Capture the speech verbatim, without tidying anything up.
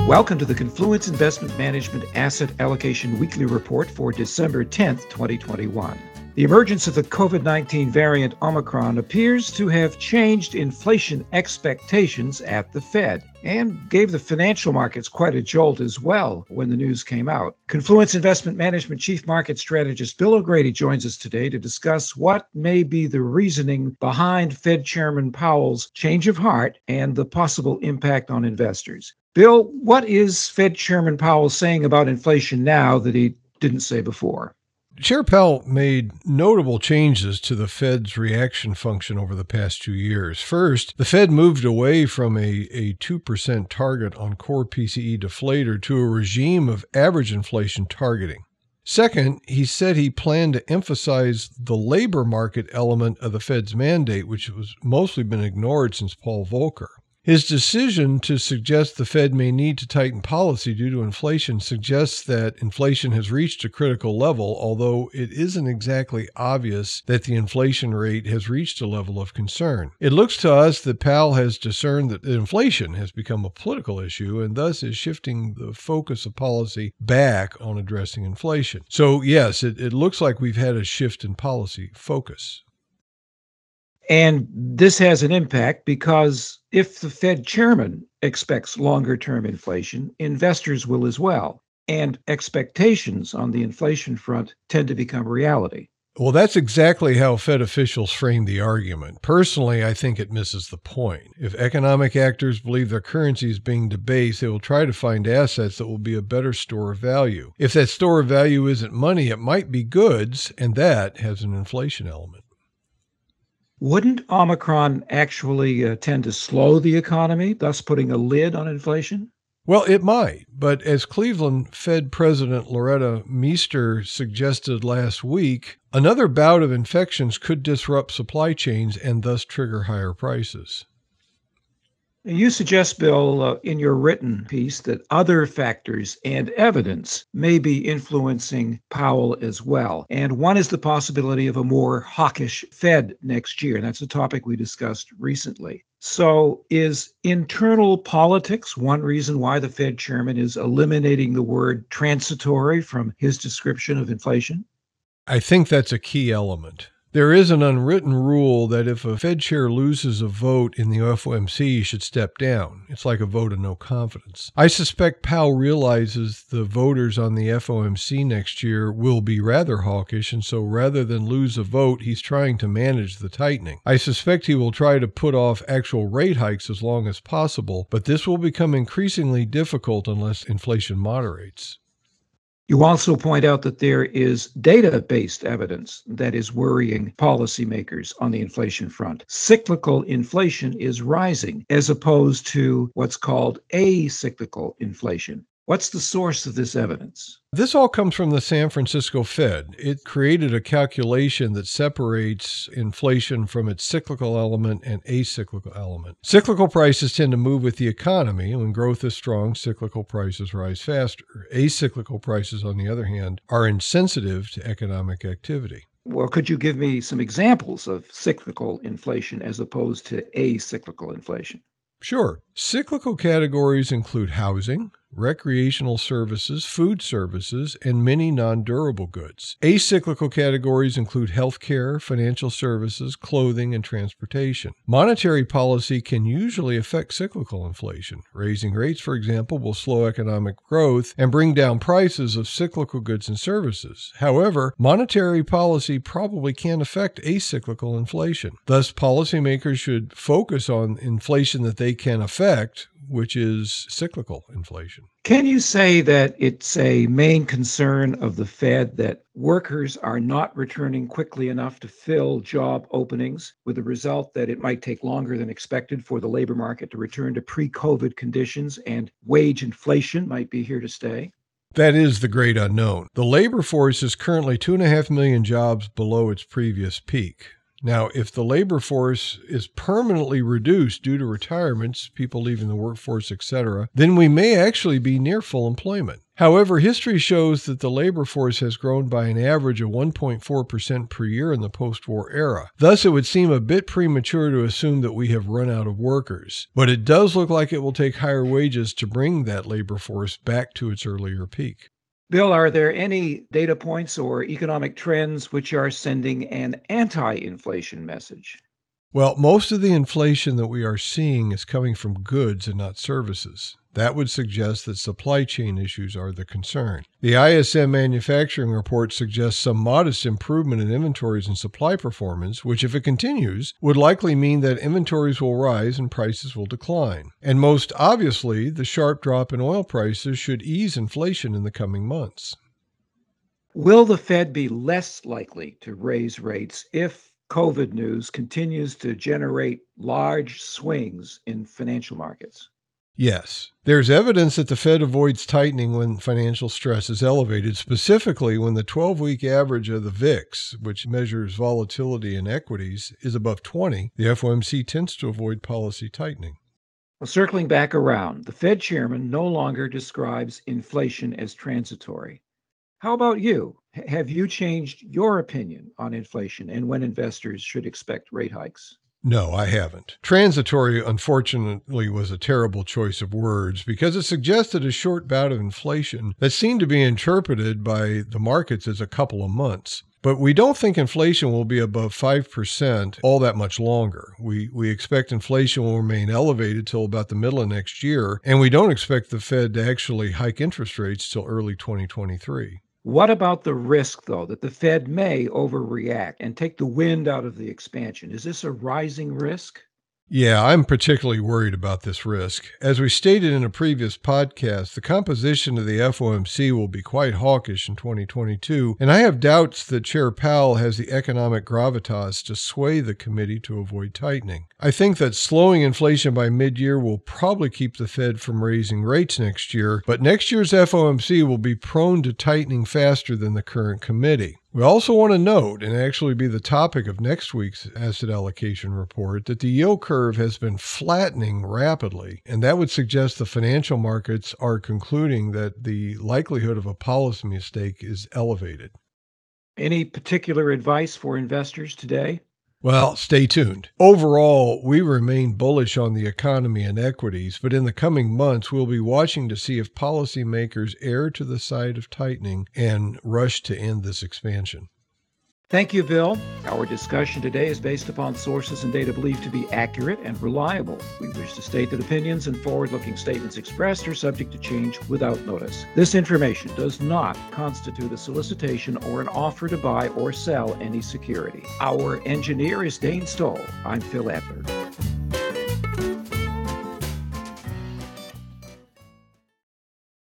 Welcome to the Confluence Investment Management Asset Allocation Weekly Report for December tenth, twenty twenty-one. The emergence of the COVID nineteen variant Omicron appears to have changed inflation expectations at the Fed and gave the financial markets quite a jolt as well when the news came out. Confluence Investment Management Chief Market Strategist Bill O'Grady joins us today to discuss what may be the reasoning behind Fed Chairman Powell's change of heart and the possible impact on investors. Bill, what is Fed Chairman Powell saying about inflation now that he didn't say before? Chair Powell made notable changes to the Fed's reaction function over the past two years. First, the Fed moved away from a, a two percent target on core P C E deflator to a regime of average inflation targeting. Second, he said he planned to emphasize the labor market element of the Fed's mandate, which has mostly been ignored since Paul Volcker. His decision to suggest the Fed may need to tighten policy due to inflation suggests that inflation has reached a critical level, although it isn't exactly obvious that the inflation rate has reached a level of concern. It looks to us that Powell has discerned that inflation has become a political issue and thus is shifting the focus of policy back on addressing inflation. So yes, it, it looks like we've had a shift in policy focus. And this has an impact because if the Fed chairman expects longer-term inflation, investors will as well. And expectations on the inflation front tend to become reality. Well, that's exactly how Fed officials frame the argument. Personally, I think it misses the point. If economic actors believe their currency is being debased, they will try to find assets that will be a better store of value. If that store of value isn't money, it might be goods, and that has an inflation element. Wouldn't Omicron actually uh, tend to slow the economy, thus putting a lid on inflation? Well, it might, but as Cleveland Fed President Loretta Mester suggested last week, another bout of infections could disrupt supply chains and thus trigger higher prices. You suggest, Bill, uh, in your written piece that other factors and evidence may be influencing Powell as well. And one is the possibility of a more hawkish Fed next year. And that's a topic we discussed recently. So is internal politics one reason why the Fed chairman is eliminating the word transitory from his description of inflation? I think that's a key element. There is an unwritten rule that if a Fed chair loses a vote in the F O M C, he should step down. It's like a vote of no confidence. I suspect Powell realizes the voters on the F O M C next year will be rather hawkish, and so rather than lose a vote, he's trying to manage the tightening. I suspect he will try to put off actual rate hikes as long as possible, but this will become increasingly difficult unless inflation moderates. You also point out that there is data-based evidence that is worrying policymakers on the inflation front. Cyclical inflation is rising as opposed to what's called acyclical inflation. What's the source of this evidence? This all comes from the San Francisco Fed. It created a calculation that separates inflation from its cyclical element and acyclical element. Cyclical prices tend to move with the economy, and when growth is strong, cyclical prices rise faster. Acyclical prices, on the other hand, are insensitive to economic activity. Well, could you give me some examples of cyclical inflation as opposed to acyclical inflation? Sure. Cyclical categories include housing, recreational services, food services, and many non-durable goods. Acyclical categories include healthcare, financial services, clothing, and transportation. Monetary policy can usually affect cyclical inflation. Raising rates, for example, will slow economic growth and bring down prices of cyclical goods and services. However, monetary policy probably can't affect acyclical inflation. Thus, policymakers should focus on inflation that they can affect, which is cyclical inflation. Can you say that it's a main concern of the Fed that workers are not returning quickly enough to fill job openings, with the result that it might take longer than expected for the labor market to return to pre-COVID conditions and wage inflation might be here to stay? That is the great unknown. The labor force is currently two and a half million jobs below its previous peak. Now, if the labor force is permanently reduced due to retirements, people leaving the workforce, et cetera, then we may actually be near full employment. However, history shows that the labor force has grown by an average of one point four percent per year in the post-war era. Thus, it would seem a bit premature to assume that we have run out of workers. But it does look like it will take higher wages to bring that labor force back to its earlier peak. Bill, are there any data points or economic trends which are sending an anti-inflation message? Well, most of the inflation that we are seeing is coming from goods and not services. That would suggest that supply chain issues are the concern. The I S M manufacturing report suggests some modest improvement in inventories and supply performance, which, if it continues, would likely mean that inventories will rise and prices will decline. And most obviously, the sharp drop in oil prices should ease inflation in the coming months. Will the Fed be less likely to raise rates if COVID news continues to generate large swings in financial markets? Yes. There's evidence that the Fed avoids tightening when financial stress is elevated, specifically when the twelve-week average of the V I X, which measures volatility in equities, is above twenty. The F O M C tends to avoid policy tightening. Well, circling back around, the Fed chairman no longer describes inflation as transitory. How about you? H- have you changed your opinion on inflation and when investors should expect rate hikes? No, I haven't. Transitory, unfortunately, was a terrible choice of words because it suggested a short bout of inflation that seemed to be interpreted by the markets as a couple of months. But we don't think inflation will be above five percent all that much longer. We we expect inflation will remain elevated till about the middle of next year, and we don't expect the Fed to actually hike interest rates till early twenty twenty-three. What about the risk, though, that the Fed may overreact and take the wind out of the expansion? Is this a rising risk? Yeah, I'm particularly worried about this risk. As we stated in a previous podcast, the composition of the F O M C will be quite hawkish in twenty twenty-two, and I have doubts that Chair Powell has the economic gravitas to sway the committee to avoid tightening. I think that slowing inflation by mid-year will probably keep the Fed from raising rates next year, but next year's F O M C will be prone to tightening faster than the current committee. We also want to note, and actually be the topic of next week's asset allocation report, that the yield curve has been flattening rapidly, and that would suggest the financial markets are concluding that the likelihood of a policy mistake is elevated. Any particular advice for investors today? Well, stay tuned. Overall, we remain bullish on the economy and equities, but in the coming months, we'll be watching to see if policymakers err to the side of tightening and rush to end this expansion. Thank you, Bill. Our discussion today is based upon sources and data believed to be accurate and reliable. We wish to state that opinions and forward-looking statements expressed are subject to change without notice. This information does not constitute a solicitation or an offer to buy or sell any security. Our engineer is Dane Stoll. I'm Phil Adler.